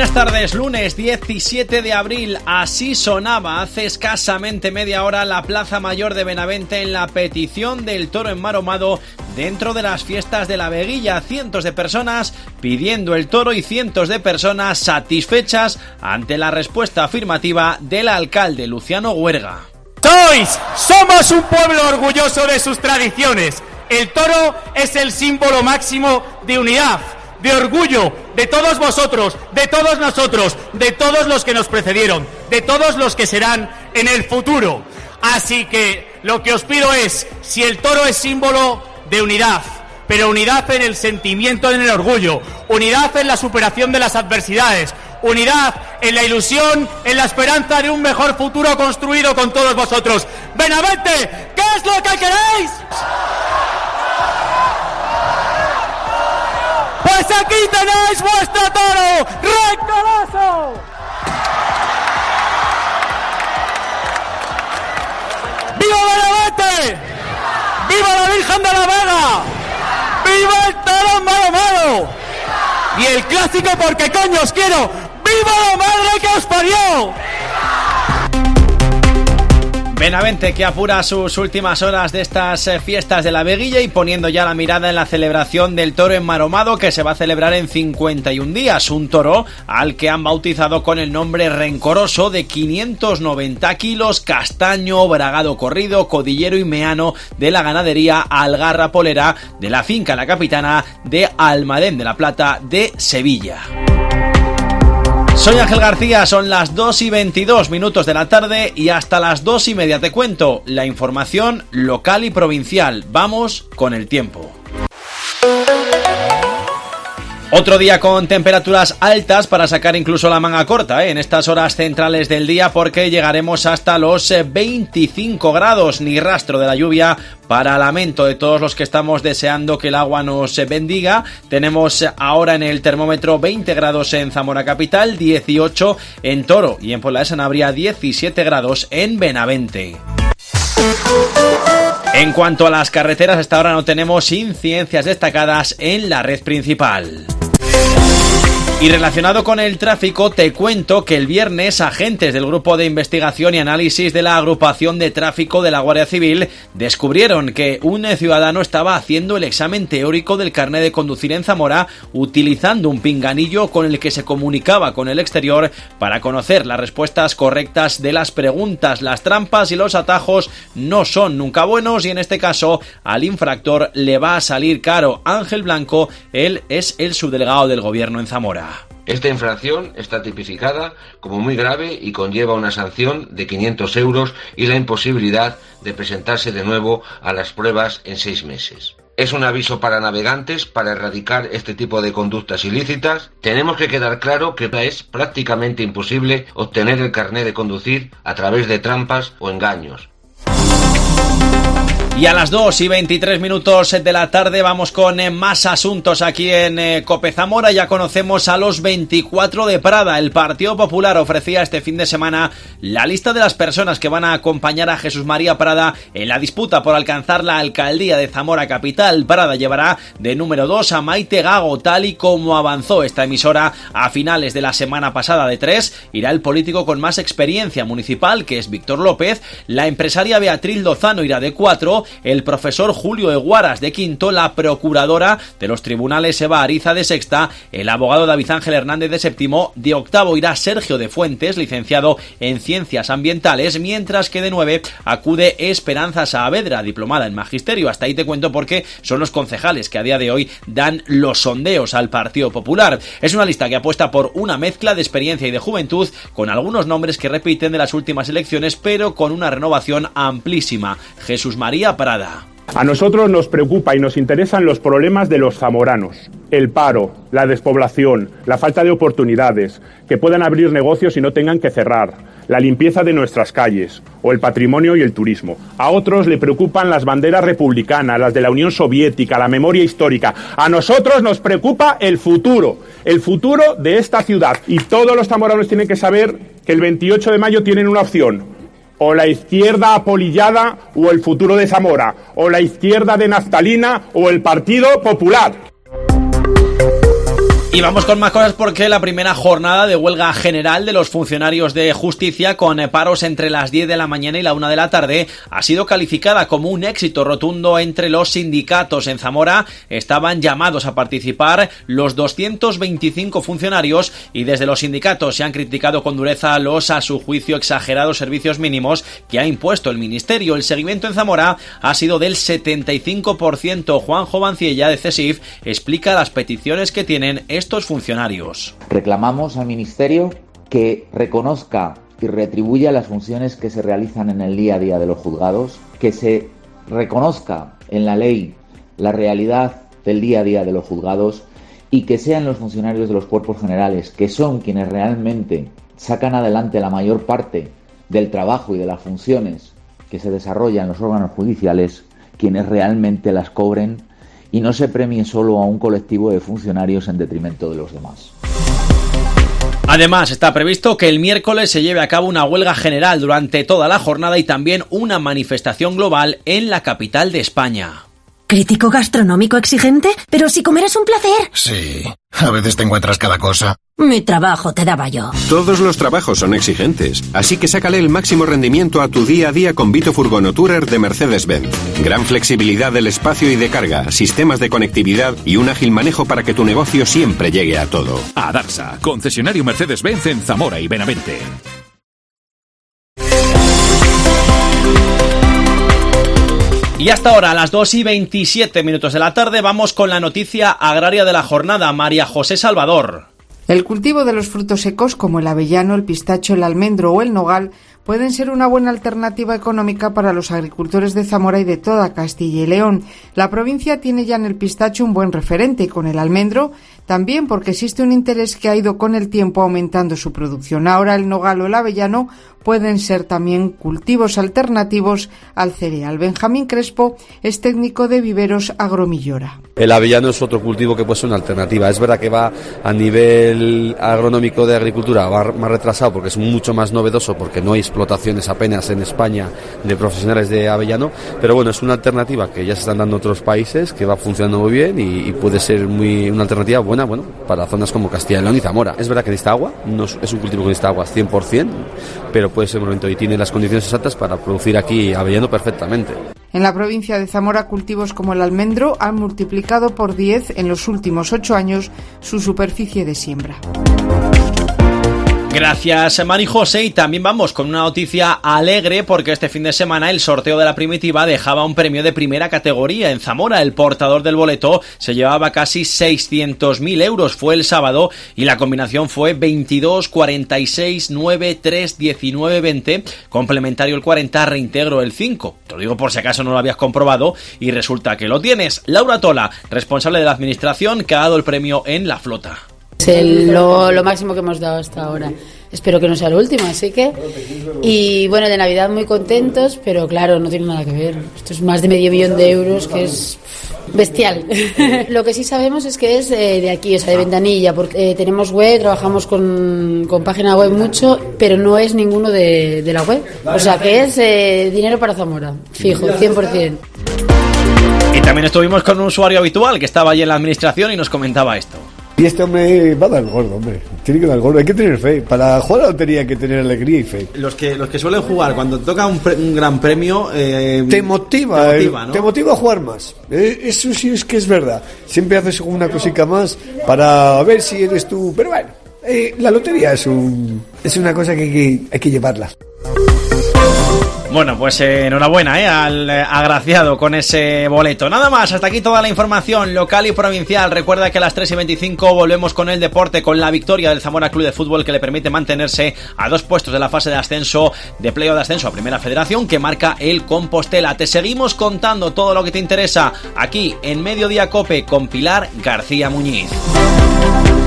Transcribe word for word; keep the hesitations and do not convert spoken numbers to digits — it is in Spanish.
Buenas tardes, lunes diecisiete de abril, así sonaba hace escasamente media hora la Plaza Mayor de Benavente en la petición del toro enmaromado dentro de las fiestas de la Veguilla. Cientos de personas pidiendo el toro y cientos de personas satisfechas ante la respuesta afirmativa del alcalde Luciano Huerga. Sois, somos un pueblo orgulloso de sus tradiciones. El toro es el símbolo máximo de unidad, de orgullo, de todos vosotros, de todos nosotros, de todos los que nos precedieron, de todos los que serán en el futuro. Así que lo que os pido es, si el toro es símbolo de unidad, pero unidad en el sentimiento, en el orgullo, unidad en la superación de las adversidades, unidad en la ilusión, en la esperanza de un mejor futuro construido con todos vosotros. Benavente, ¿qué es lo que queréis? Pues aquí tenéis vuestro toro, Rey Coloso. ¡Viva Benavente! ¡Viva la Virgen de la Vega! ¡Viva el toro enmaromado! Y el clásico, porque coño os quiero. ¡Viva la madre que os parió! Benavente, que apura sus últimas horas de estas fiestas de la Veguilla y poniendo ya la mirada en la celebración del toro enmaromado, que se va a celebrar en cincuenta y un días, un toro al que han bautizado con el nombre Rencoroso, de quinientos noventa kilos, castaño, bragado corrido, codillero y meano, de la ganadería Algarra Polera, de la finca La Capitana de Almadén de la Plata de Sevilla. Soy Ángel García, son las dos y veintidós minutos de la tarde y hasta las dos y media te cuento la información local y provincial. Vamos con el tiempo. Otro día con temperaturas altas para sacar incluso la manga corta, ¿eh? en estas horas centrales del día, porque llegaremos hasta los veinticinco grados, ni rastro de la lluvia para lamento de todos los que estamos deseando que el agua nos bendiga. Tenemos ahora en el termómetro veinte grados en Zamora capital, dieciocho en Toro y en Puebla de Sanabria diecisiete grados en Benavente. En cuanto a las carreteras, hasta ahora no tenemos incidencias destacadas en la red principal. Y relacionado con el tráfico, te cuento que el viernes agentes del Grupo de Investigación y Análisis de la Agrupación de Tráfico de la Guardia Civil descubrieron que un ciudadano estaba haciendo el examen teórico del carné de conducir en Zamora utilizando un pinganillo con el que se comunicaba con el exterior para conocer las respuestas correctas de las preguntas. Las trampas y los atajos no son nunca buenos y en este caso al infractor le va a salir caro. Ángel Blanco, él es el subdelegado del Gobierno en Zamora. Esta infracción está tipificada como muy grave y conlleva una sanción de quinientos euros y la imposibilidad de presentarse de nuevo a las pruebas en seis meses. Es un aviso para navegantes para erradicar este tipo de conductas ilícitas. Tenemos que quedar claro que es prácticamente imposible obtener el carné de conducir a través de trampas o engaños. Y a las dos y veintitrés minutos de la tarde vamos con más asuntos aquí en COPE Zamora. Ya conocemos a los veinticuatro de Prada. El Partido Popular ofrecía este fin de semana la lista de las personas que van a acompañar a Jesús María Prada en la disputa por alcanzar la alcaldía de Zamora capital. Prada llevará de número dos a Maite Gago, tal y como avanzó esta emisora a finales de la semana pasada. De tres irá el político con más experiencia municipal, que es Víctor López. La empresaria Beatriz Lozano irá de cuatro. El profesor Julio Eguaras de quinto, la procuradora de los tribunales Eva Ariza de sexta, el abogado David Ángel Hernández de séptimo, de octavo irá Sergio de Fuentes, licenciado en Ciencias Ambientales, mientras que de nueve acude Esperanza Saavedra, diplomada en Magisterio. Hasta ahí te cuento porque son los concejales que a día de hoy dan los sondeos al Partido Popular. Es una lista que apuesta por una mezcla de experiencia y de juventud, con algunos nombres que repiten de las últimas elecciones, pero con una renovación amplísima. Jesús María Prada. A nosotros nos preocupa y nos interesan los problemas de los zamoranos. El paro, la despoblación, la falta de oportunidades, que puedan abrir negocios y no tengan que cerrar, la limpieza de nuestras calles o el patrimonio y el turismo. A otros le preocupan las banderas republicanas, las de la Unión Soviética, la memoria histórica. A nosotros nos preocupa el futuro, el futuro de esta ciudad. Y todos los zamoranos tienen que saber que el veintiocho de mayo tienen una opción: o la izquierda apolillada o el futuro de Zamora, o la izquierda de naftalina o el Partido Popular. Y vamos con más cosas porque la primera jornada de huelga general de los funcionarios de justicia, con paros entre las diez de la mañana y la una de la tarde, ha sido calificada como un éxito rotundo entre los sindicatos. En Zamora estaban llamados a participar los doscientos veinticinco funcionarios y desde los sindicatos se han criticado con dureza los, a su juicio, exagerados servicios mínimos que ha impuesto el Ministerio. El seguimiento en Zamora ha sido del setenta y cinco por ciento. Juanjo Banciella, de CESIF, explica las peticiones que tienen estos funcionarios. Reclamamos al Ministerio que reconozca y retribuya las funciones que se realizan en el día a día de los juzgados, que se reconozca en la ley la realidad del día a día de los juzgados y que sean los funcionarios de los cuerpos generales, que son quienes realmente sacan adelante la mayor parte del trabajo y de las funciones que se desarrollan en los órganos judiciales, quienes realmente las cobren y no se premie solo a un colectivo de funcionarios en detrimento de los demás. Además, está previsto que el miércoles se lleve a cabo una huelga general durante toda la jornada y también una manifestación global en la capital de España. ¿Crítico gastronómico exigente? ¿Pero si comer es un placer? Sí, a veces te encuentras cada cosa. Mi trabajo te daba yo. Todos los trabajos son exigentes, así que sácale el máximo rendimiento a tu día a día con Vito Furgono Tourer de Mercedes-Benz. Gran flexibilidad del espacio y de carga, sistemas de conectividad y un ágil manejo para que tu negocio siempre llegue a todo. Adarsa, concesionario Mercedes-Benz en Zamora y Benavente. Y hasta ahora, a las dos y veintisiete minutos de la tarde, vamos con la noticia agraria de la jornada. María José Salvador. El cultivo de los frutos secos como el avellano, el pistacho, el almendro o el nogal pueden ser una buena alternativa económica para los agricultores de Zamora y de toda Castilla y León. La provincia tiene ya en el pistacho un buen referente y con el almendro también, porque existe un interés que ha ido con el tiempo aumentando su producción. Ahora el nogal o el avellano pueden ser también cultivos alternativos al cereal. Benjamín Crespo es técnico de viveros Agromillora. El avellano es otro cultivo que puede ser una alternativa. Es verdad que va a nivel agronómico de agricultura, va más retrasado porque es mucho más novedoso, porque no hay explotaciones apenas en España de profesionales de avellano, pero bueno, es una alternativa que ya se están dando en otros países, que va funcionando muy bien y, y puede ser muy una alternativa buena, bueno, para zonas como Castilla y León y Zamora. Es verdad que necesita agua, no es, es un cultivo que necesita agua cien por ciento, pero puede ser un momento y tiene las condiciones exactas para producir aquí avellano perfectamente. En la provincia de Zamora, cultivos como el almendro han multiplicado por diez en los últimos ocho años su superficie de siembra. Gracias, Mari José. Y también vamos con una noticia alegre, porque este fin de semana el sorteo de la primitiva dejaba un premio de primera categoría. En Zamora, el portador del boleto se llevaba casi seiscientos mil euros. Fue el sábado y la combinación fue veintidós, cuarenta y seis, nueve, tres, diecinueve, veinte. Complementario el cuarenta, reintegro el cinco. Te lo digo por si acaso no lo habías comprobado y resulta que lo tienes. Laura Tola, responsable de la administración, que ha dado el premio en La Flota. Es el, lo, lo máximo que hemos dado hasta ahora. Espero que no sea lo último, así que... Y bueno, de Navidad muy contentos, pero claro, no tiene nada que ver. Esto es más de medio millón de euros, que es bestial. Lo que sí sabemos es que es eh, de aquí, o sea, de Ventanilla, porque eh, tenemos web, trabajamos con, con página web mucho, pero no es ninguno de, de la web. O sea, que es eh, dinero para Zamora, fijo, cien por ciento. Y también estuvimos con un usuario habitual que estaba allí en la administración y nos comentaba esto. Y este hombre va a dar gordo, hombre. Tiene que dar gordo. Hay que tener fe. Para jugar a la lotería hay que tener alegría y fe. Los que los que suelen jugar, cuando toca un, pre, un gran premio... Eh, te motiva. Te motiva, ¿no? Te motiva a jugar más. Eh, eso sí es que es verdad. Siempre haces una cosita más para ver si eres tú. Pero bueno, eh, la lotería es un es una cosa que hay que, hay que llevarla. Bueno, pues eh, enhorabuena eh, al eh, agraciado con ese boleto. Nada más, hasta aquí toda la información local y provincial. Recuerda que a las tres y veinticinco volvemos con el deporte, con la victoria del Zamora Club de Fútbol, que le permite mantenerse a dos puestos de la fase de ascenso, de playoff de ascenso a Primera Federación, que marca el Compostela. Te seguimos contando todo lo que te interesa aquí en Mediodía Cope con Pilar García Muñiz.